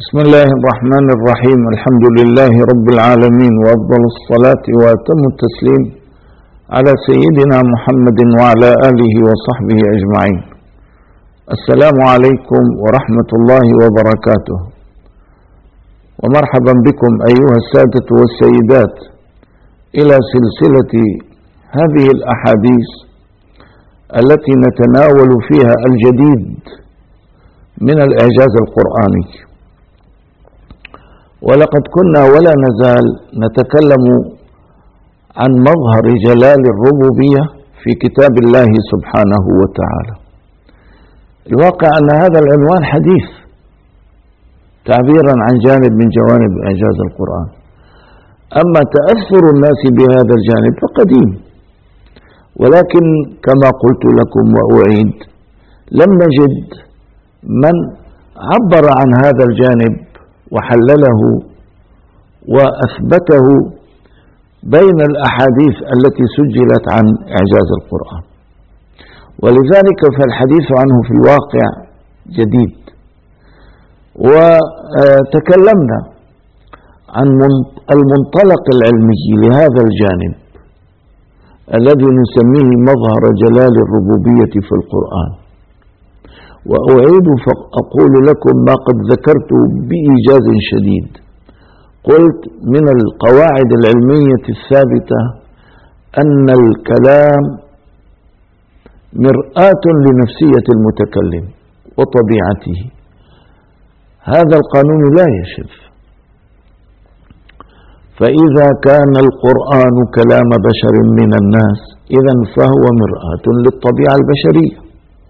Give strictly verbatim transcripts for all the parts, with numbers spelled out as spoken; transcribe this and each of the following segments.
بسم الله الرحمن الرحيم. الحمد لله رب العالمين، وأفضل الصلاة وأتم التسليم على سيدنا محمد وعلى آله وصحبه أجمعين. السلام عليكم ورحمة الله وبركاته، ومرحبا بكم أيها السادة والسيدات إلى سلسلة هذه الأحاديث التي نتناول فيها الجديد من الإعجاز القرآني. ولقد كنا ولا نزال نتكلم عن مظهر جلال الربوبية في كتاب الله سبحانه وتعالى. الواقع أن هذا العنوان حديث، تعبيرا عن جانب من جوانب إعجاز القرآن. أما تأثر الناس بهذا الجانب فقديم، ولكن كما قلت لكم وأعيد، لم نجد من عبر عن هذا الجانب وحلله وأثبته بين الأحاديث التي سجلت عن إعجاز القرآن، ولذلك فالحديث عنه في الواقع جديد. وتكلمنا عن المنطلق العلمي لهذا الجانب الذي نسميه مظهر جلال الربوبية في القرآن. وأعيد فأقول لكم ما قد ذكرت بإيجاز شديد. قلت من القواعد العلمية الثابتة أن الكلام مرآة لنفسية المتكلم وطبيعته. هذا القانون لا يشذ، فإذا كان القرآن كلام بشر من الناس إذن فهو مرآة للطبيعة البشرية.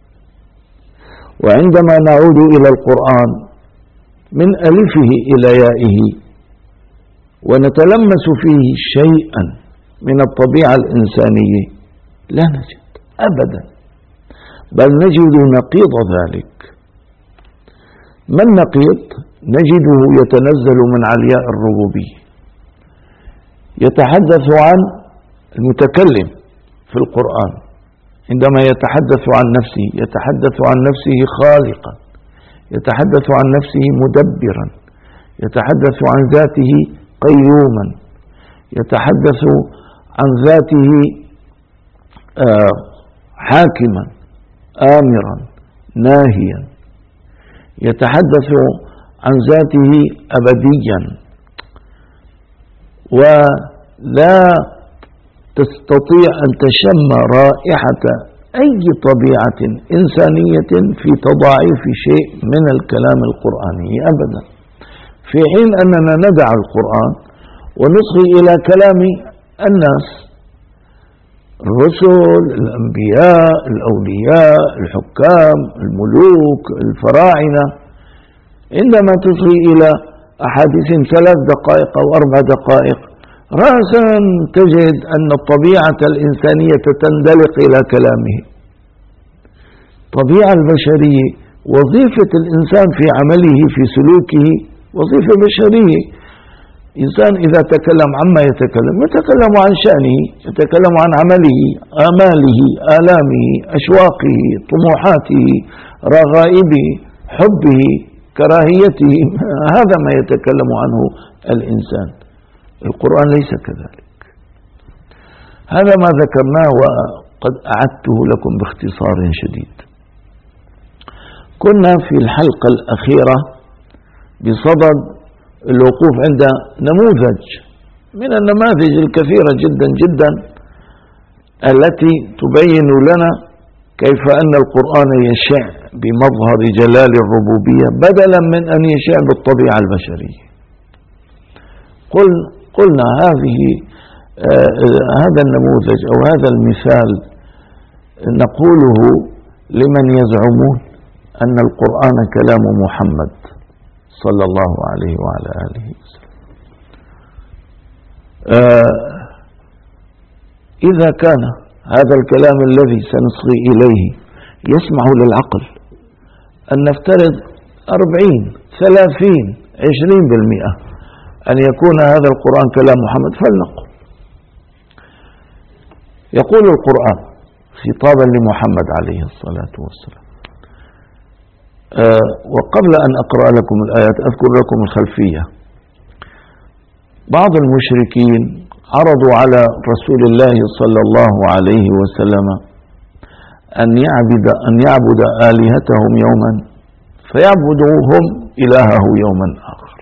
وعندما نعود إلى القرآن من ألفه إلى يائه ونتلمس فيه شيئا من الطبيعة الإنسانية لا نجد أبدا، بل نجد نقيض ذلك. ما النقيض؟ نجده يتنزل من علياء الربوبية، يتحدث عن المتكلم في القرآن عندما يتحدث عن نفسه، يتحدث عن نفسه خالقا، يتحدث عن نفسه مدبرا، يتحدث عن ذاته قيوما، يتحدث عن ذاته حاكما آمرا ناهيا، يتحدث عن ذاته أبديا. ولا تستطيع أن تشم رائحة أي طبيعة إنسانية في تضاعيف شيء من الكلام القرآني أبدا، في حين أننا ندع القرآن ونصغي إلى كلام الناس، الرسل، الأنبياء، الأولياء، الحكام، الملوك، الفراعنة. عندما تصغي إلى أحاديث ثلاث دقائق أو أربع دقائق رأسا تجد أن الطبيعة الإنسانية تندلق إلى كلامه. الطبيعة البشرية، وظيفة الإنسان في عمله في سلوكه وظيفة بشرية. إنسان إذا تكلم عما يتكلم يتكلم عن شأنه، يتكلم عن عمله، آماله، آلامه، أشواقه، طموحاته، رغائبه، حبه، كراهيته. هذا ما يتكلم عنه الإنسان. القرآن ليس كذلك. هذا ما ذكرناه وقد أعدته لكم باختصار شديد. كنا في الحلقة الأخيرة بصدد الوقوف عند نموذج من النماذج الكثيرة جدا جدا التي تبين لنا كيف أن القرآن يشع بمظهر جلال الربوبية بدلا من أن يشع بالطبيعة البشرية. قل قلنا هذه آه هذا النموذج أو هذا المثال نقوله لمن يزعمون أن القرآن كلام محمد صلى الله عليه وعلى آله وسلم. آه إذا كان هذا الكلام الذي سنصغي إليه يسمح للعقل أن نفترض أربعين ثلاثين عشرين بالمئة أن يكون هذا القرآن كلام محمد، فلنقل. يقول القرآن خطابا لمحمد عليه الصلاة والسلام: آه وقبل أن أقرأ لكم الآيات أذكر لكم الخلفية. بعض المشركين عرضوا على رسول الله صلى الله عليه وسلم أن يعبد, أن يعبد آلهتهم يوما فيعبدوهم إلهه يوما آخر،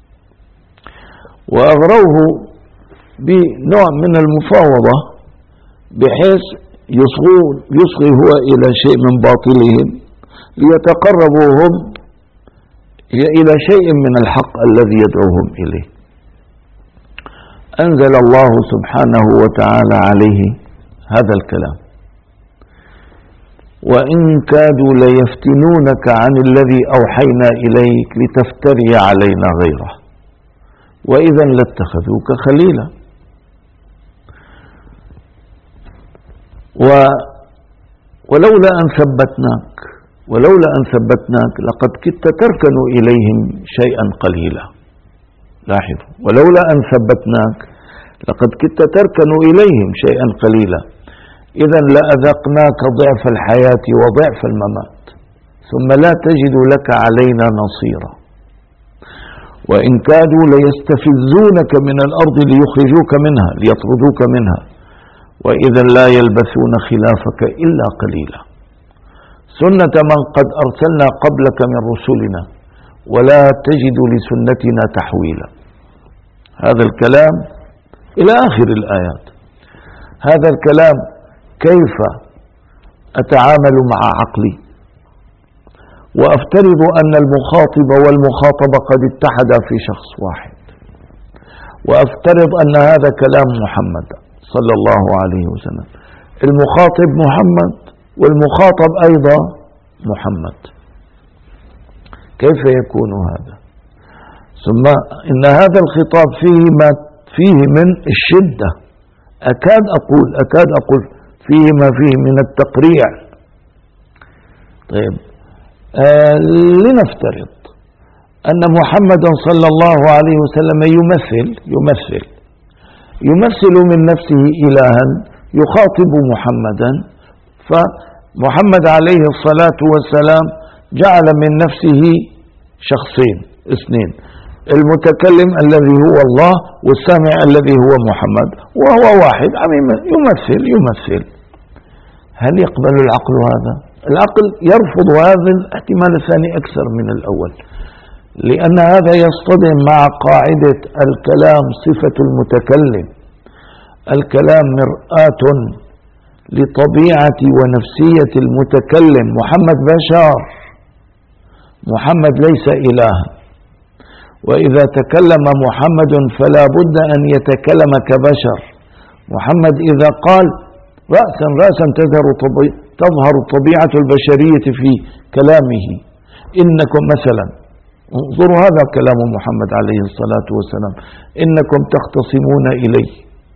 وأغروه بنوع من المفاوضة بحيث يصغي هو إلى شيء من باطلهم ليتقربوا هم إلى شيء من الحق الذي يدعوهم إليه. أنزل الله سبحانه وتعالى عليه هذا الكلام: وإن كادوا ليفتنونك عن الذي أوحينا إليك لتفتري علينا غيره وإذا لاتخذوك خليلا. و ولولا أن ثبتناك ولولا أن ثبتناك لقد كدت تركن إليهم شيئا قليلا. لاحظوا: ولولا أن ثبتناك لقد كدت تركن إليهم شيئا قليلا، إذا لأذقناك ضعف الحياة وضعف الممات ثم لا تجد لك علينا نصيرا. وإن كادوا ليستفزونك من الأرض ليخرجوك منها ليطردوك منها وإذا لا يلبثون خلافك إلا قليلا. سنة من قد أرسلنا قبلك من رسلنا ولا تجد لسنتنا تحويلا. هذا الكلام إلى آخر الآيات. هذا الكلام كيف أتعامل مع عقلي وأفترض أن المخاطب والمخاطب قد اتحدا في شخص واحد، وأفترض أن هذا كلام محمد صلى الله عليه وسلم، المخاطب محمد والمخاطب أيضا محمد، كيف يكون هذا؟ ثم إن هذا الخطاب فيه ما فيه من الشدة، أكاد أقول أكاد أقول فيه ما فيه من التقريع. طيب، آه لنفترض أن محمدا صلى الله عليه وسلم يمثل يمثل يمثل من نفسه إلها يخاطب محمدا، فمحمد عليه الصلاة والسلام جعل من نفسه شخصين اثنين، المتكلم الذي هو الله والسامع الذي هو محمد، وهو واحد يمثل يمثل هل يقبل العقل هذا؟ العقل يرفض هذا الاحتمال الثاني أكثر من الأول، لأن هذا يصطدم مع قاعدة الكلام صفة المتكلم. الكلام مرآة لطبيعة ونفسية المتكلم. محمد بشر، محمد ليس إلها، وإذا تكلم محمد فلا بد أن يتكلم كبشر. محمد إذا قال رأسا رأسا تظهر الطبيعة البشرية في كلامه. إنكم مثلا، انظروا هذا كلام محمد عليه الصلاة والسلام: إنكم تختصمون إلي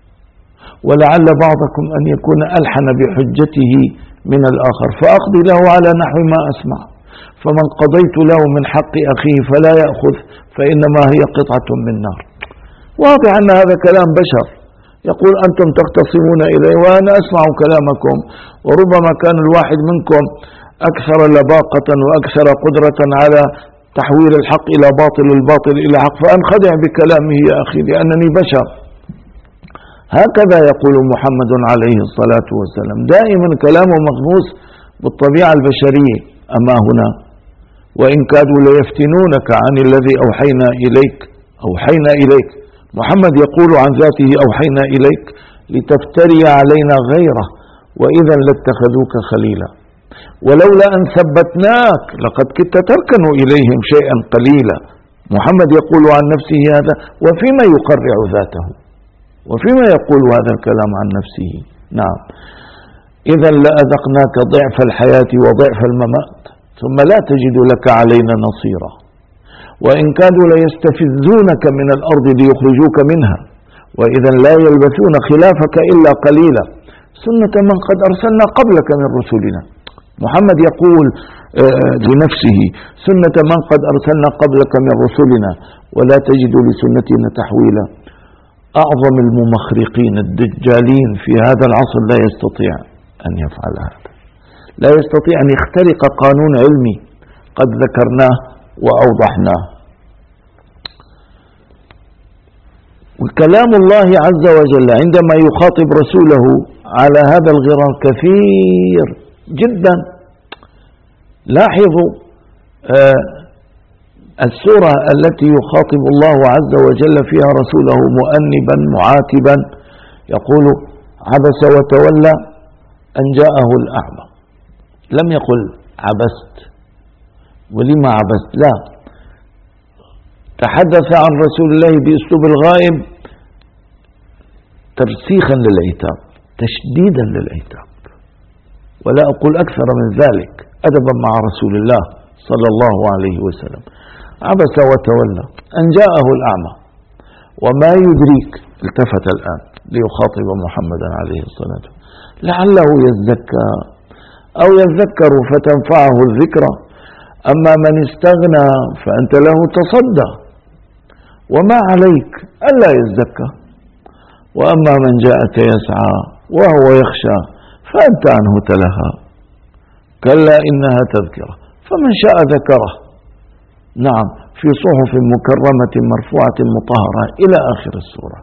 ولعل بعضكم أن يكون ألحن بحجته من الآخر فأقضي له على نحو ما أسمع، فمن قضيت له من حق أخيه فلا يأخذ فإنما هي قطعة من نار. واضح أن هذا كلام بشر، يقول أنتم تختصمون إلي وأنا أسمع كلامكم، وربما كان الواحد منكم أكثر لباقة وأكثر قدرة على تحويل الحق إلى باطل، الباطل إلى حق، فأنخدع بكلامه يا أخي لأنني بشر. هكذا يقول محمد عليه الصلاة والسلام، دائما كلامه مغموس بالطبيعة البشرية. أما هنا: وإن كادوا ليفتنونك عن الذي أوحينا إليك أوحينا إليك محمد يقول عن ذاته أوحينا إليك لتفتري علينا غيره وإذا لاتخذوك خليلا ولولا أن ثبتناك لقد كدت تركن إليهم شيئا قليلا. محمد يقول عن نفسه هذا، وفيما يقرع ذاته وفيما يقول هذا الكلام عن نفسه. نعم، إذا لأذقناك ضعف الحياة وضعف الممات ثم لا تجد لك علينا نصيرا. وإن كادوا ليستفزونك من الأرض ليخرجوك منها وإذا لا يلبثون خلافك إلا قليلا. سنة من قد أرسلنا قبلك من رسلنا. محمد يقول لنفسه: سنة من قد أرسلنا قبلك من رسلنا ولا تجد لسنتنا تحويلا. أعظم الممخرقين الدجالين في هذا العصر لا يستطيع أن يفعل هذا، لا يستطيع أن يخترق قانون علمي، قد ذكرناه وأوضحناه. وكلام الله عز وجل عندما يخاطب رسوله على هذا الغرار كثير جدا. لاحظوا آه السورة التي يخاطب الله عز وجل فيها رسوله مؤنبا معاتبا، يقول عبس وتولى أن جاءه الأعمى. لم يقل عبست ولما عبست، لا، تحدث عن رسول الله بأسلوب الغائب ترسيخا للعتاب، تشديدا للعتاب، ولا أقول أكثر من ذلك، أدبا مع رسول الله صلى الله عليه وسلم. عبس وتولى أن جاءه الأعمى وما يدريك، التفت الآن ليخاطب محمدا عليه الصلاة والسلام، لعله يزكى أو يذكر فتنفعه الذكرى، أما من استغنى فأنت له تصدى وما عليك ألا يزكى، وأما من جاءك يسعى وهو يخشى فأنت عنه تلهى، كلا إنها تذكرة فمن شاء ذكره. نعم، في صحف مكرمة مرفوعة مطهرة إلى آخر السورة.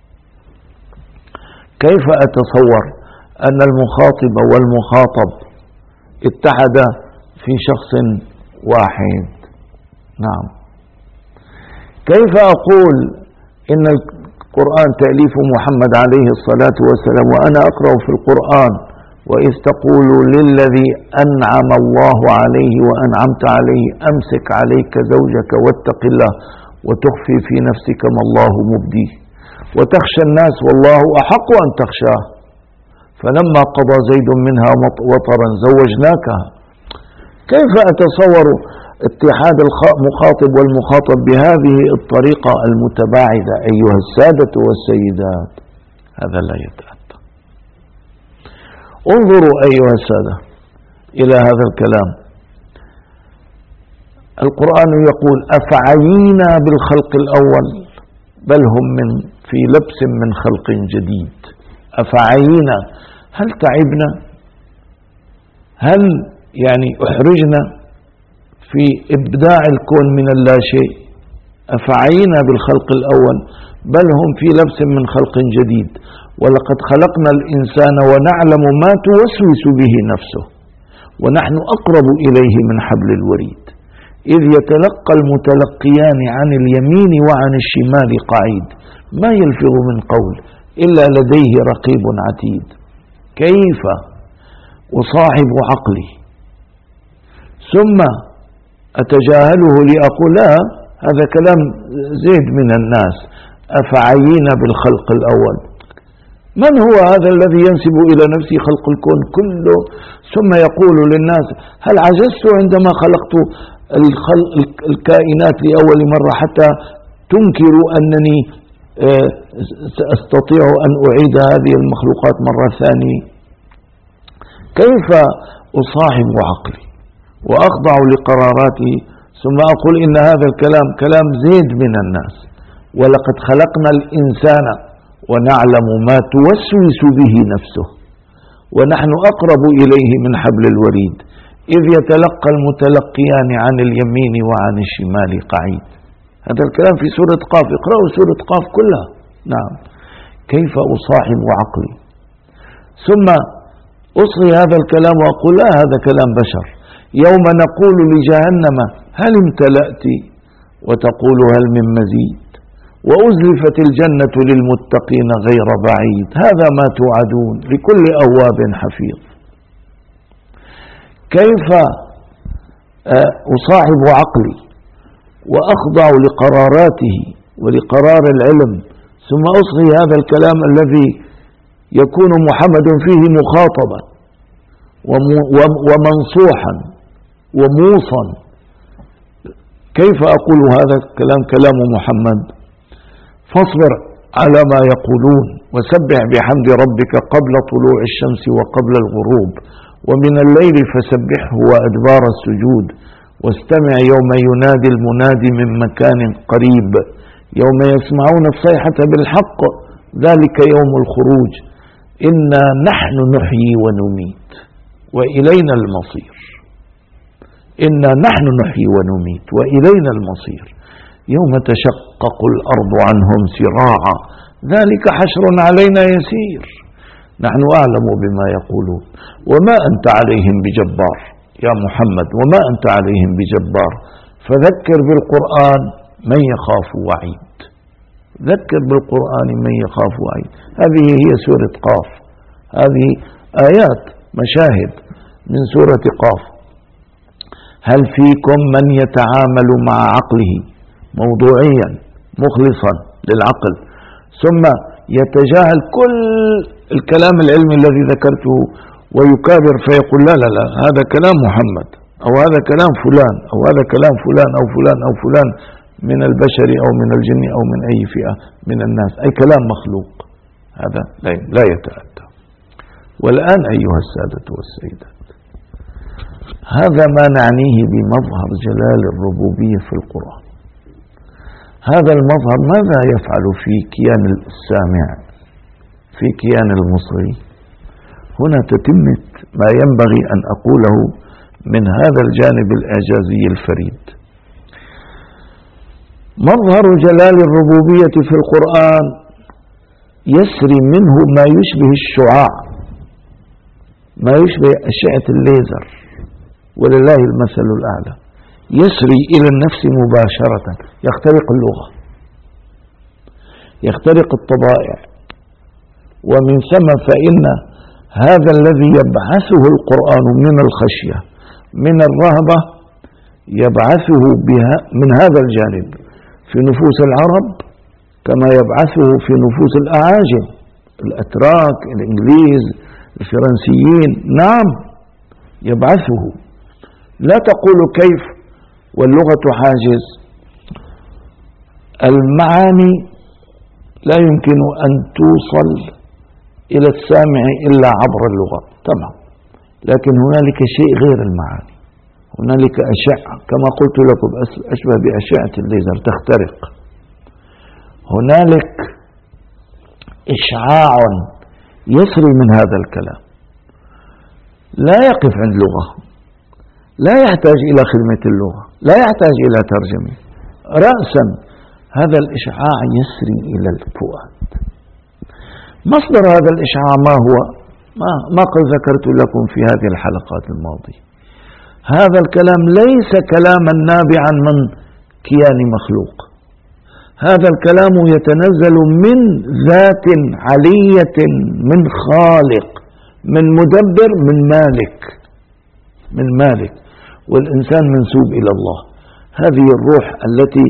كيف أتصور أن المخاطب والمخاطب اتحدا في شخص واحد؟ نعم. كيف أقول إن القرآن تأليف محمد عليه الصلاة والسلام وأنا أقرأ في القرآن وإذ تقول للذي أنعم الله عليه وأنعمت عليه أمسك عليك زوجك واتق الله وتخفي في نفسك ما الله مبديه وتخشى الناس والله أحق أن تخشاه فلما قضى زيد منها وطرا زوجناكها. كيف أتصور اتحاد المخاطب والمخاطب بهذه الطريقة المتباعدة أيها السادة والسيدات؟ هذا لا يتأتى. انظروا أيها السادة إلى هذا الكلام. القرآن يقول أفعينا بالخلق الأول بل هم من في لبس من خلق جديد. أفعينا، هل تعبنا؟ هل يعني أحرجنا في إبداع الكون من اللا شيء؟ أفعينا بالخلق الأول بل هم في لبس من خلق جديد ولقد خلقنا الإنسان ونعلم ما توسوس به نفسه ونحن أقرب إليه من حبل الوريد إذ يتلقى المتلقيان عن اليمين وعن الشمال قعيد ما يلفظ من قول إلا لديه رقيب عتيد. كيف أصاحب عقلي ثم أتجاهله لأقول لا هذا كلام زيد من الناس؟ أفعينا بالخلق الأول، من هو هذا الذي ينسب إلى نفسه خلق الكون كله ثم يقول للناس هل عجزت عندما خلقت الكائنات لأول مرة حتى تنكروا أنني سأستطيع أن أعيد هذه المخلوقات مرة ثانية؟ كيف أصاحب عقلي وأخضع لقراراته ثم أقول إن هذا الكلام كلام زيد من الناس؟ ولقد خلقنا الإنسان ونعلم ما توسوس به نفسه ونحن أقرب إليه من حبل الوريد إذ يتلقى المتلقيان عن اليمين وعن الشمال قعيد. هذا الكلام في سورة قاف، اقرأوا سورة قاف كلها. نعم. كيف أصاحب عقلي ثم أصغي هذا الكلام وأقول لا هذا كلام بشر. يوم نقول لجهنم هل امتلأت وتقول هل من مزيد وأزلفت الجنة للمتقين غير بعيد هذا ما توعدون لكل أواب حفيظ. كيف أصاحب عقلي وأخضع لقراراته ولقرار العلم ثم أصغي هذا الكلام الذي يكون محمد فيه مخاطبا ومنصوحا وموصا؟ كيف أقول هذا الكلام كلام محمد؟ فاصبر على ما يقولون وسبح بحمد ربك قبل طلوع الشمس وقبل الغروب ومن الليل فسبحه وأدبار السجود واستمع يوم ينادي المنادي من مكان قريب يوم يسمعون الصيحة بالحق ذلك يوم الخروج إنا نحن نحيي ونميت وإلينا المصير. إنا نحن نحيي ونميت وإلينا المصير يوم تشقق الأرض عنهم سراعا ذلك حشر علينا يسير نحن أعلم بما يقولون وما أنت عليهم بجبار يا محمد، وما أنت عليهم بجبار، فذكر بالقرآن من يخاف وعيد. ذكر بالقرآن من يخاف وعيد. هذه هي سورة قاف، هذه آيات مشاهد من سورة قاف. هل فيكم من يتعامل مع عقله موضوعيا مخلصا للعقل ثم يتجاهل كل الكلام العلمي الذي ذكرته ويكابر فيقول لا لا لا هذا كلام محمد أو هذا كلام فلان أو هذا كلام فلان أو فلان أو فلان من البشر أو من الجن أو من أي فئة من الناس، أي كلام مخلوق، هذا لا يتأتى. والآن أيها السادة والسيدات، هذا ما نعنيه بمظهر جلال الربوبية في القرآن. هذا المظهر ماذا يفعل في كيان السامع، في كيان المصري؟ هنا تتمة ما ينبغي أن أقوله من هذا الجانب الإعجازي الفريد. مظهر جلال الربوبية في القرآن يسري منه ما يشبه الشعاع، ما يشبه أشعة الليزر، ولله المثل الأعلى، يسري إلى النفس مباشرة، يخترق اللغة، يخترق الطبائع. ومن ثم فإن هذا الذي يبعثه القرآن من الخشية من الرهبة يبعثه بها من هذا الجانب في نفوس العرب كما يبعثه في نفوس الأعاجم، الأتراك، الإنجليز، الفرنسيين، نعم يبعثه. لا تقول كيف واللغة حاجز، المعاني لا يمكن أن توصل إلى السامع إلا عبر اللغة، تمام، لكن هنالك شيء غير المعاني، هنالك أشعة كما قلت لكم أشبه بأشعة الليزر تخترق، هنالك إشعاع يسري من هذا الكلام، لا يقف عند لغة، لا يحتاج إلى خدمة اللغة، لا يحتاج إلى ترجمة، رأسا هذا الإشعاع يسري إلى الفؤاد. مصدر هذا الإشعاع ما هو؟ ما, ما قد ذكرت لكم في هذه الحلقات الماضية. هذا الكلام ليس كلاما نابعا من كيان مخلوق، هذا الكلام يتنزل من ذات علية، من خالق، من مدبر، من مالك، من مالك، والإنسان منسوب إلى الله. هذه الروح التي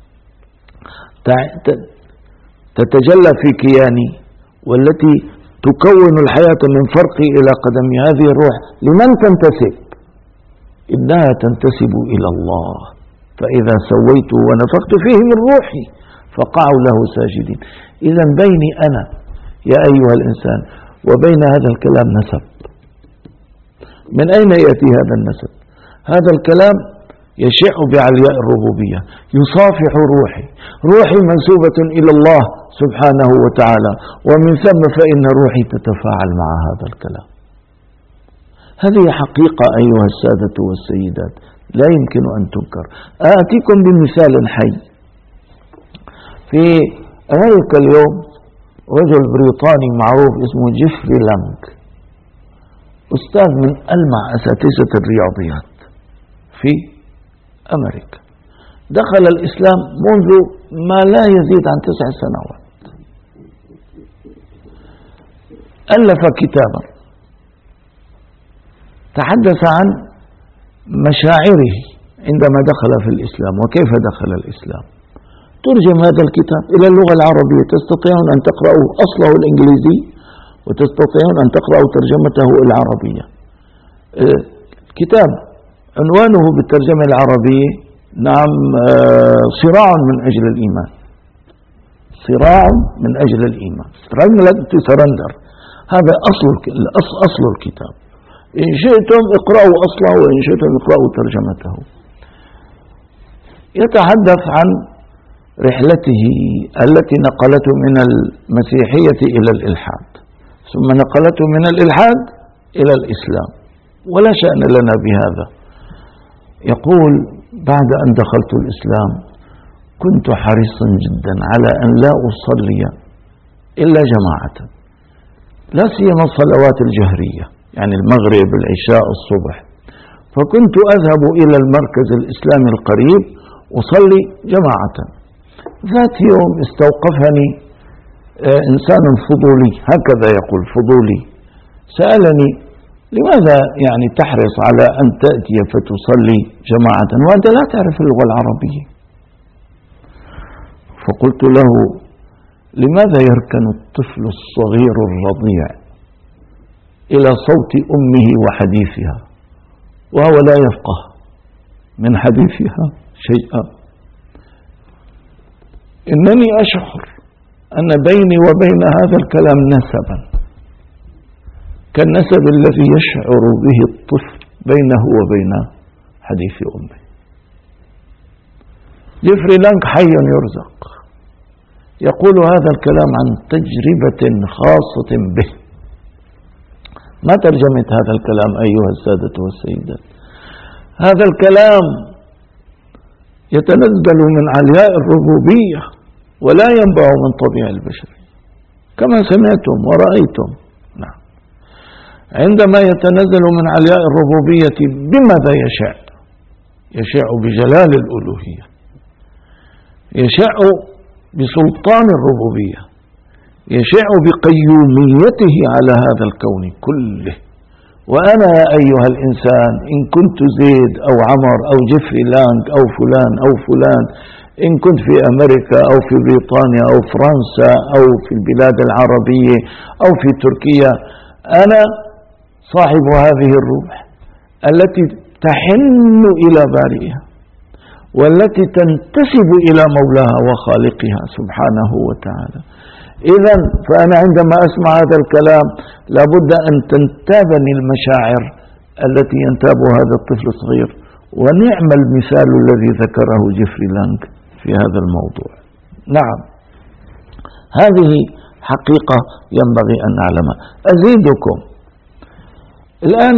تتجلى في كياني والتي تكون الحياة من فرقي إلى قدمي، هذه الروح لمن تنتسب؟ إنها تنتسب إلى الله. فإذا سويت ونفخت فيه من روحي فقعوا له ساجدين. إذا بيني أنا يا أيها الإنسان وبين هذا الكلام نسب. من أين يأتي هذا النسب؟ هذا الكلام يشع بعلياء الربوبية، يصافح روحي، روحي منسوبة إلى الله سبحانه وتعالى، ومن ثم فإن روحي تتفاعل مع هذا الكلام. هذه حقيقة أيها السادة والسيدات لا يمكن أن تنكر. آتيكم بمثال حي. في أمريكا اليوم رجل بريطاني معروف اسمه جيفري لانج، أستاذ من ألمع أساتذة الرياضيات في أمريكا، دخل الإسلام منذ ما لا يزيد عن تسع سنوات. ألف كتابا تحدث عن مشاعره عندما دخل في الإسلام وكيف دخل الإسلام. ترجم هذا الكتاب إلى اللغة العربية، تستطيعون أن تقرأوا أصله الإنجليزي وتستطيعون أن تقرأوا ترجمته العربية. كتاب عنوانه بالترجمة العربية نعم صراع من أجل الإيمان، صراع من أجل الإيمان، سرندر. هذا أصل أصل الكتاب. إن شئتم اقرأوا أصله وإن شئتم اقرأوا ترجمته. يتحدث عن رحلته التي نقلته من المسيحية إلى الإلحاد، ثم نقلته من الإلحاد إلى الإسلام، ولا شأن لنا بهذا. يقول: بعد أن دخلت الإسلام كنت حريصا جدا على أن لا أصلي إلا جماعة، لا سيما الصلوات الجهرية، يعني المغرب، العشاء، الصبح، فكنت أذهب إلى المركز الإسلامي القريب أصلي جماعة. ذات يوم استوقفني إنسان فضولي، هكذا يقول، فضولي، سألني: لماذا يعني تحرص على أن تأتي فتصلي جماعة وأنت لا تعرف اللغة العربية؟ فقلت له: لماذا يركن الطفل الصغير الرضيع إلى صوت أمه وحديثها وهو لا يفقه من حديثها شيئا؟ إنني أشعر أن بيني وبين هذا الكلام نسبا، كالنسب الذي يشعر به الطفل بينه وبين حديث أمه. جيفري لانك حي يرزق يقول هذا الكلام عن تجربة خاصة به. ما ترجمة هذا الكلام أيها السادة والسيدات؟ هذا الكلام يتنزل من علياء الربوبية ولا ينبع من طبيعة البشر، كما سمعتم ورأيتم. نعم، عندما يتنزل من علياء الربوبية بماذا يشاء؟ يشاء بجلال الألوهية، يشاء بسلطان الربوبية، يشاء بقيوميته على هذا الكون كله. وأنا يا أيها الإنسان إن كنت زيد أو عمر أو جيفري لانك أو فلان أو فلان، إن كنت في أمريكا أو في بريطانيا أو فرنسا أو في البلاد العربية أو في تركيا، أنا صاحب هذه الروح التي تحن إلى بارئها والتي تنتسب إلى مولاها وخالقها سبحانه وتعالى. إذن فأنا عندما أسمع هذا الكلام لابد أن تنتابني المشاعر التي ينتاب هذا الطفل الصغير، ونعم المثال الذي ذكره جيفري لانك في هذا الموضوع. نعم، هذه حقيقة ينبغي أن نعلمها. أزيدكم، الآن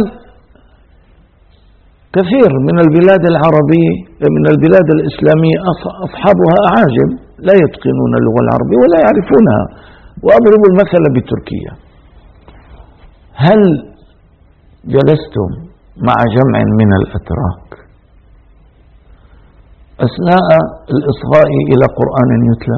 كثير من البلاد العربية من البلاد الإسلامية أصحابها أعاجم لا يتقنون اللغة العربية ولا يعرفونها. وأضرب المثل بتركيا. هل جلستم مع جمع من الأتراك أثناء الإصغاء إلى قرآن يتلى؟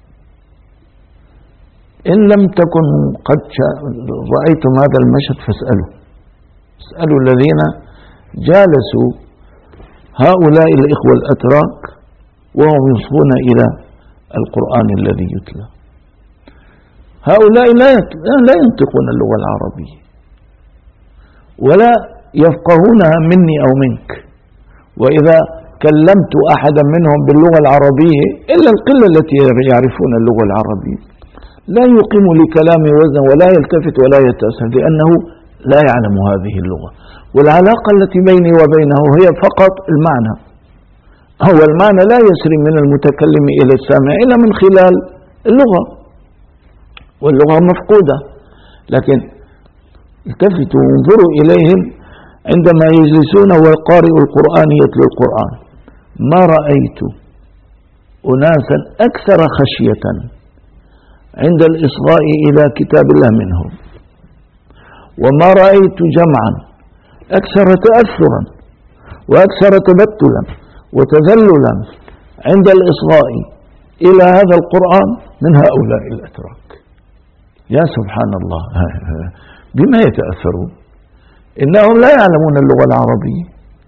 إن لم تكن قد رأيتم هذا المشهد فاسألوا اسألوا الذين جالسوا هؤلاء الإخوة الأتراك وهم يصغون إلى القرآن الذي يتلى. هؤلاء لا ينطقون اللغة العربية ولا يفقهونها مني أو منك، وإذا كلمت أحدا منهم باللغة العربية إلا القلة التي يعرفون اللغة العربية لا يقيم لكلامي وزنا ولا يلتفت ولا يتأسف، لأنه لا يعلم هذه اللغة. والعلاقة التي بيني وبينه هي فقط المعنى، هو المعنى لا يسري من المتكلم إلى السامع إلا من خلال اللغة، واللغة مفقودة. لكن التفتوا وانظروا إليهم عندما يجلسون والقارئ القرآن يتلو القرآن، ما رأيت أناسا أكثر خشية عند الإصغاء إلى كتاب الله منهم، وما رأيت جمعا أكثر تأثرا وأكثر تبتلا وتذللا عند الإصغاء إلى هذا القرآن من هؤلاء الأتراك. يا سبحان الله، بما يتأثرون؟ إنهم لا يعلمون اللغة العربية،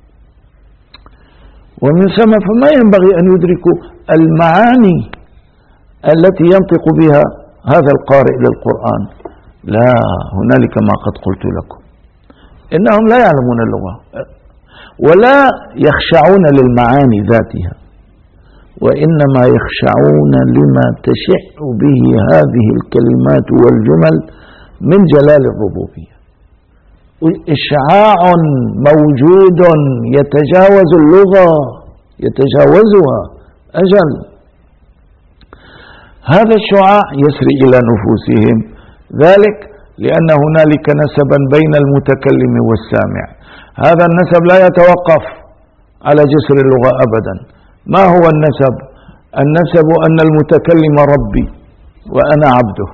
ومن ثم فما ينبغي أن يدركوا المعاني التي ينطق بها هذا القارئ للقرآن. لا، هنالك ما قد قلت لكم، إنهم لا يعلمون اللغة ولا يخشعون للمعاني ذاتها، وإنما يخشعون لما تشع به هذه الكلمات والجمل من جلال الربوبية. إشعاع موجود يتجاوز اللغة، يتجاوزها. أجل هذا الشعاع يسري إلى نفوسهم، ذلك لأن هنالك نسبا بين المتكلم والسامع. هذا النسب لا يتوقف على جسر اللغة أبدا. ما هو النسب؟ النسب أن المتكلم ربي وأنا عبده.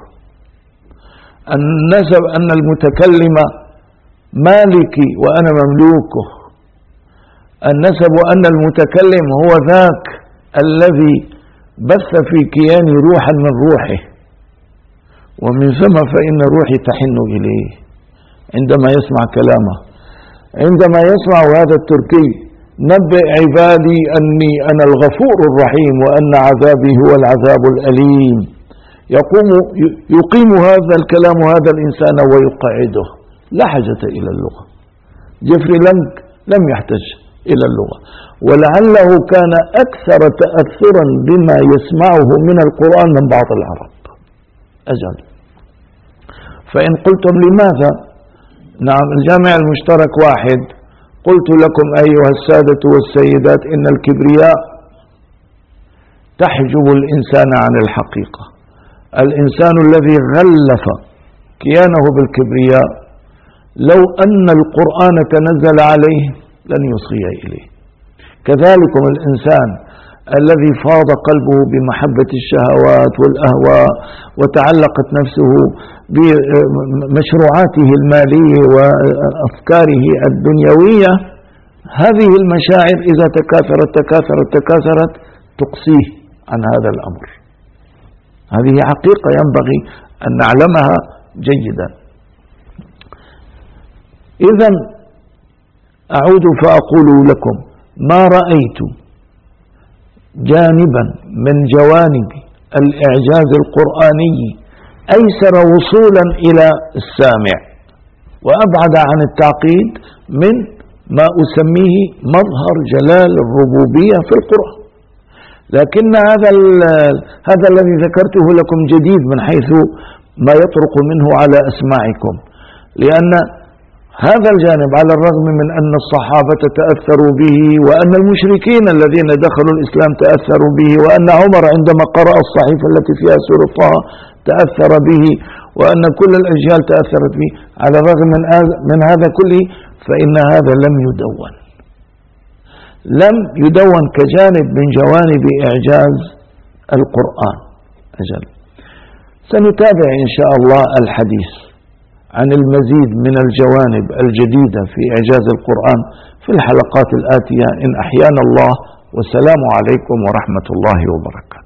النسب أن المتكلم مالكي وأنا مملوكه. النسب أن المتكلم هو ذاك الذي بث في كياني روحا من روحه، ومن ثم فإن روحي تحن إليه عندما يسمع كلامه. عندما يسمع هذا التركي: نبئ عبادي أني أنا الغفور الرحيم وأن عذابي هو العذاب الأليم، يقوم يقيم هذا الكلام هذا الإنسان ويقعده. لا حاجة إلى اللغة. جيفري لانج لم يحتج إلى اللغة، ولعله كان أكثر تأثرا بما يسمعه من القرآن من بعض العرب. أجل. فإن قلتم لماذا؟ نعم، الجامع المشترك واحد. قلت لكم أيها السادة والسيدات إن الكبرياء تحجب الإنسان عن الحقيقة. الإنسان الذي غلف كيانه بالكبرياء لو أن القرآن تنزل عليه لن يصغي إليه. كذلك الإنسان الذي فاض قلبه بمحبة الشهوات والأهواء وتعلقت نفسه بمشروعاته المالية وأفكاره الدنيوية، هذه المشاعر إذا تكاثرت تكاثرت تكاثرت تقصيه عن هذا الأمر. هذه حقيقة ينبغي أن نعلمها جيدا. إذن أعود فأقول لكم: ما رأيت جانبا من جوانب الإعجاز القرآني أيسر وصولا إلى السامع وأبعد عن التعقيد من ما أسميه مظهر جلال الربوبية في القرآن. لكن هذا هذا الذي ذكرته لكم جديد من حيث ما يطرق منه على أسماعكم، لأن هذا الجانب على الرغم من أن الصحابة تأثروا به، وأن المشركين الذين دخلوا الإسلام تأثروا به، وأن عمر عندما قرأ الصحيفة التي فيها سورة طه تأثر به، وأن كل الأجيال تأثرت به، على الرغم من هذا كله فإن هذا لم يدون لم يدون كجانب من جوانب إعجاز القرآن. أجل. سنتابع إن شاء الله الحديث عن المزيد من الجوانب الجديدة في إعجاز القرآن في الحلقات الآتية إن أحيانا الله. والسلام عليكم ورحمة الله وبركاته.